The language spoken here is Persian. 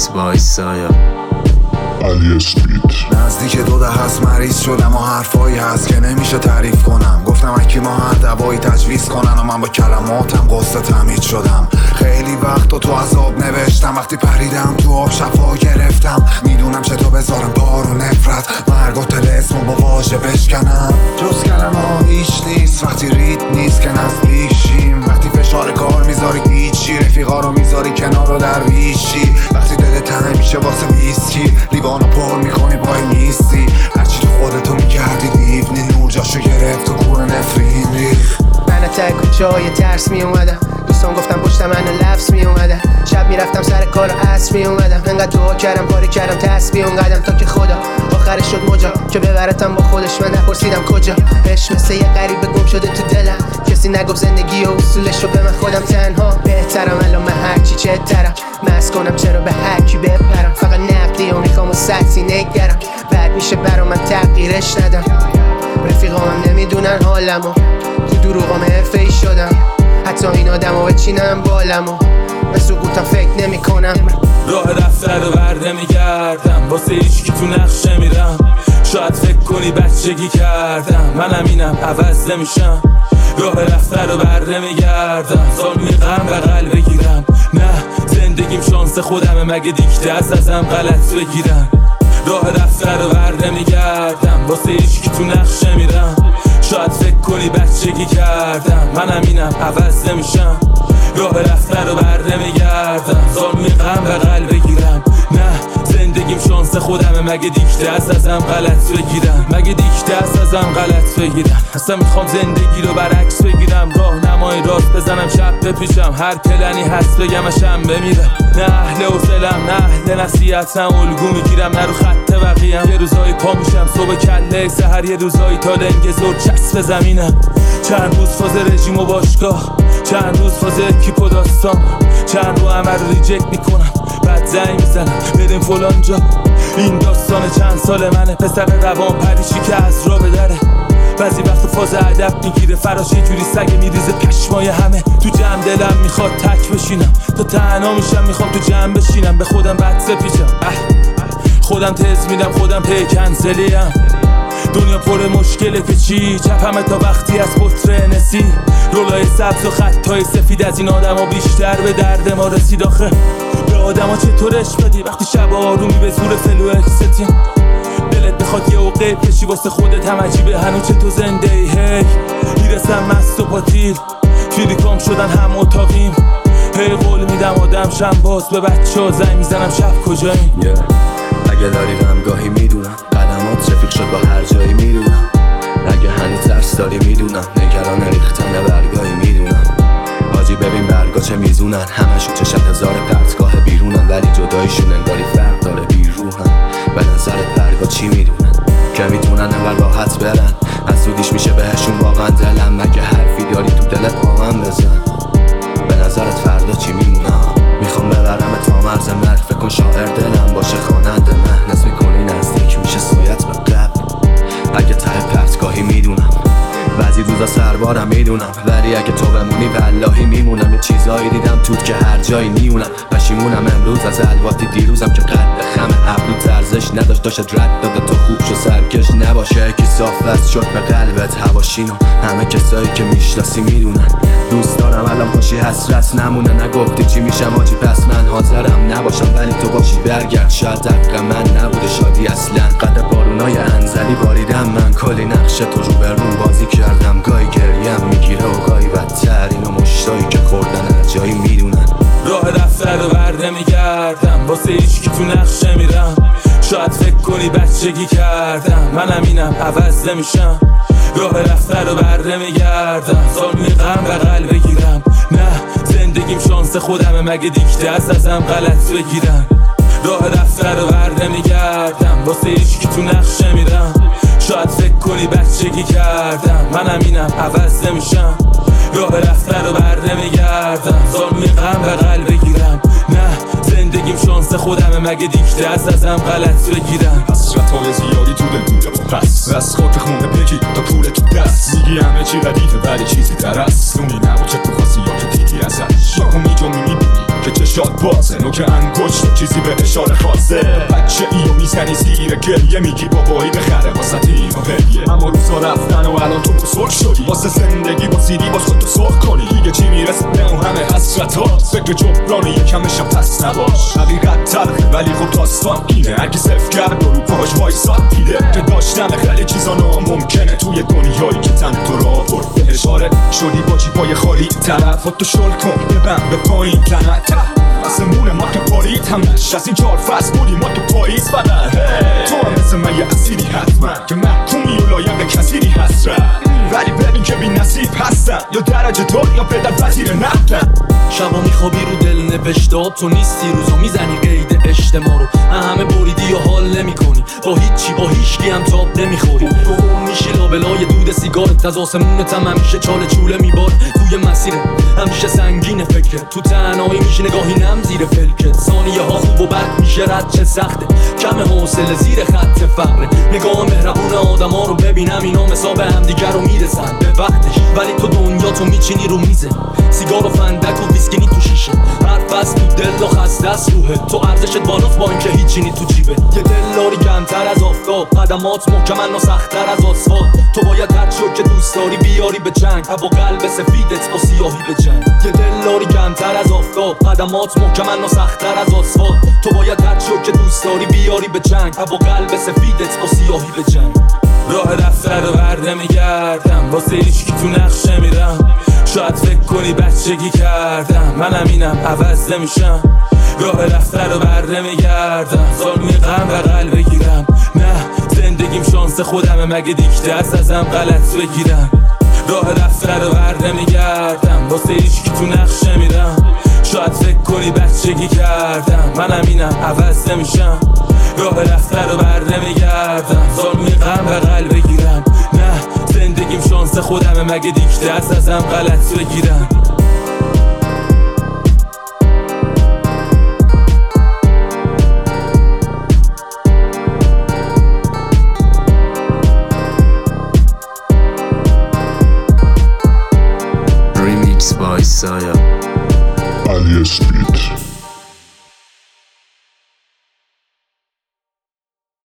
وایسایا علی اسمیت. نزدیک 2 هست مریض شدم و حرفایی هست که نمیشه تعریف کنم. گفتم اکی ما هر دوایی تجویز کنن و من با کلماتم قصه تمیز شدم. خیلی وقت تو عذاب نوشتم، وقتی پریدم تو آب شفا گرفتم. میدونم چطور بذارم بار و نفرت، مرگ و طلسم با واژه بشکنم. جز کلمه هیچ نیست وقتی ریت نیست که نزدیک شیم. وقتی فشار کار میذاری هیچی، رفیقا رو میذاری کنار و درویشی. وقتی دلت تنگ میشه واسه ویسکی، لیوانو پر میکنی وای نیستی. هرچی تو خودتو میگردی دیوونی، نور جاشو گرفت و کور نفرین ریخت. من تا کوچه‌های ترس میومدم، دوستان گفتم پشت منو لفظ میومدن. شب میرفتم سر کار و عصر میومدم. انقدر دعا کردم پاره کردم تسبیح اونقدم تا که خدا آخرش شد مجا که ببرتم با خودش. من نپرسیدم کجا، عشق مثل یه غریبه گم شده تو دلم. کسی نگفت زندگی و اصولش رو به من خودم تنها بهترم. الان من هرچی چهترم مست کنم چرا به هرکی بپرم. فقط نقدی و میخوام و سطحی نگرم، بعد میشه برا من تغییرش ندم. رفیقامم نمیدونن حالمو، تو دروغام حرفه‌ای شدم. حتی این آدمو بچینم بالمو، به سقوطم فکر نمی کنم. راه رفته رو برده میگردم، واسه هیچکی تو نقشه میرم. شاید فکر کنی بچگی کردم، منم اینم عوض نمیشم. راه رفته رو برده میگردم، زانوی غم بغل بگیرم. نه زندگیم شانس خودمه، مگه دیکته ازم غلط بگیرم. راه رفته رو برده میگردم، واسه هیچکی تو نقشه میرم. شاید فکر کنی بچگی کردم، منم اینم عوض نمیشم. راه رفته رو برده میگردم، زانوی غم بغل بگیرم. نه زندگیم شانس خودمه، مگه دیکته ازم غلط بگیرم. مگه دیکته ازم غلط بگیرم. اصلا میخوام زندگی رو برعکس بگیرم، راهنمای راست بزنم شب بپیشم. هر پلنی هست بگم شنبه میرم. نه اهل حوصله‌ام، نه اهل نصیحتم. الگو میگیرم نه رو خط بقیه‌ام. یه روزایی پا میشم صبح کله سحر، یه روزایی تا لنگ زور چسب زمینم. چند روز فاز رژیم و باشگاه، چند روز فاز اکیپ و داستان. چند رو عمل رو ریجکت میکنم، بعد زنگ میزنم بریم فلان جا. این داستان چند سال منه، پسر روان پریشی که از را به دره. بعضی وقت فاز ادب میگیره فراش، یه جوری سگ میریزه پشمای همه. تو جمع دلم میخواد تک بشینم، تا تنها میشم میخوام تو جمع بشینم. به خودم بد سپیچم، خودم تز میدم خودم پی کنسلیم. دنیا پر مشکله که چی، چپمه تا وقتی از پتر نسی. رولای سبز و خطای سفید از این آدم ها بیشتر به درد ما رسید. آخه به آدم ها چطور عشق بدی وقتی شب آرومی به زور فلو اکستیم. دلت بخواد یه عقه کشی واسه خودت هم عجیبه هنو چطور زنده ای. هی میرسم مست و پاتیل، فیلیکام شدن هم اتاقیم. هی قول میدم آدم شم باز به بچه ها زنگ میزنم شب کجاییم. اگه داری غمگاهی میدونم، قدمات رفیق شد با هر جایی میدونم. اگه هنوز ترس داری میدونم، نگران ریختن برگاهی میدونم. حاجی ببین برگا چه میزونن، همشون چه شد هزار پرتگاه بیرونن. ولی جدایشون انگاری فرق داره بیروحن. به نظرت برگا چی میدونن که میتونن انقدر راحت برن؟ حسودیش میشه بهشون واقعا دلم. مگه حرفی داری تو دلت با من بزن. به نظرت فردا چی میمونم؟ میخوام ببرم تا مرز مرگ. فکر کن شاعر دلم باشه خواننده مهنز میکنی نزدیک میشه سویت به قبل. اگه ته پرتگاهی میدونم، بعضی روزا سربارم میدونم. ولی اگه تو بمونی واللهی میمونم. یه چیزایی دیدم توت که هر جایی نیونم. پشیمونم امروز از الواتی دیروزم که قد خم ابرو ترزش نداشت. داشت رد داده تو خوب شو سرکش نباشه. یکی صاف وست شد به قلبت هواشینو. همه کسایی که میشناسی میدونن. دوست دارم الان باشی حسرت نمونه. نگفتی چی میشم آجی پس من حاضرم نباشم ولی تو باشی برگرد. شاید حق من نبوده شادی اصلا. قد بارونای انزلی باریدم من. کلی نقش تو رو برون بازی کردم. گاهی گریم میگیره و گاهی بدتر. اینو مشتایی که خوردن هر جایی میدونن. راه رفته رو برده میگردم، واسه هیچکی تو نقشه میرم. شاید فکر کنی بچگی کردم، منم اینم عوض نمیشم. راه رفته رو برده میگردم، زانوی غم بغل بگیرم. نه زندگیم شانس خودمه، مگه دیکته ازم غلط بگیرم. راه رفته رو برده میگردم، واسه هیچکی تو نقشه میرم. شاید فکر کنی بچگی کردم، منم اینم عوض نمیشم. راه رفته رو برده میگردم، زانوی غم بغل بگیرم. نه زندگیم شانس خودمه، مگه دیکته ازم غلط بگیرم. حسرت‌های زیادی تو دل بوده پس از خاک خونه پکی تا پول تو دست. میگی همه چی ردیفه ولی چیزی تر است. اونی نبود که تو خواستی یا که دیدی ازش. شاکو میجا میبینی که چشم چشات بازه نوک انگشت چیزی به اشاره خاصه بچه ایو میزنی زیر گریه میگی بابایی بخره واسه اینو هدیه اما روزا رفتن و الان تو بزرگ شدی واسه زندگی با زیدی باز خودتو سرخ کنی دیگه چی میرسه به اون همه حسرت ها فکر جبران یکمشم پس نباش حقیقت تلخه ولی خب داستان اینه هرکی صفر کرد و رو پاهاش وایساد دیده که داشتن خیلی چیزا ناممکنه توی دنیایی که تن تو را برد اشاره شدی با جیبای خالی طرف خودتو شل کن ببن به پایین تنت آسمون ما که پارید همش از این 4 فصل بودی ما تو پاییز فقط تو هم مثل من یه اسیری حتما که محکومی و لایم به کسیری حسرت ولی ببین که بی نصیب هستن یا درجه دار یا پدر وزیر نفتن شبا میخوابی رو دل نوشتاب تو نیستی روزا میزنی قید اجتماع رو همه بریدی و حال نمی کنی با هیچی با هیچکی هم تاب نمیخوری تو میشی لابلای دود سیگارت از آسمونت هم همیشه چاله چوله میبار توی مسیره همیشه سنگین فکرت تو تنهایی میشی نگاهی نم زیر فلکت ثانیه ها خوب و بد میشه رد چه سخته کم حوصله زیر خط فقره نگاه مهربون آدم ها رو ببینم اینا مثاب همدیگر رو میرسن به وقتش ولی تو دنیا تو میچینی رو میزه سیگار و فندک و ویسکینی تو شیشه حرف از تو دل و خسته از روحه تو ارزشت بالاست با اینکه هیچی نی تو جیبه یه دلاری کمتر از آفتاب قدمات محکمن و سخت‌تر از آسفالت تو باید هر چیو که دوست داری بیاری به جنگ با قلب سفیدت با سیاهی به جنگ یه دلاری کمتر از آفتاب قدمات محکمن و سخت‌تر از آسفالت تو باید هر چیو که دوست داری بیاری به جنگ با قلب سفیدت با سیاهی به جنگ راه رفتن رو برده میگردم واسه هیچکی تو نقشه میرم شاید فکر کنی بچگی کردم منم اینم عوض نمیشم راه رفتن رو برده میگردم زانوی غم بغل بگیرم نه زندگیم شانس خودمه مگه دیکته است ازم غلط بگیرم راه رفتن رو برده میگردم واسه هیچکی تو نقشه میرم شاید فکر کنی بچگی کردم منم اینم عوض نمیشم راه رفتن رو برده میگردم زانوی غم بغل بگیرم نه زندگیم شانس خودمه مگه دیکته است ازم غلط بگیرم Remix by Saya Ali Speed.